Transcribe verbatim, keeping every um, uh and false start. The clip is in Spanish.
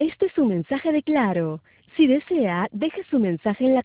Este es un mensaje de Claro. Si desea, deje su mensaje en la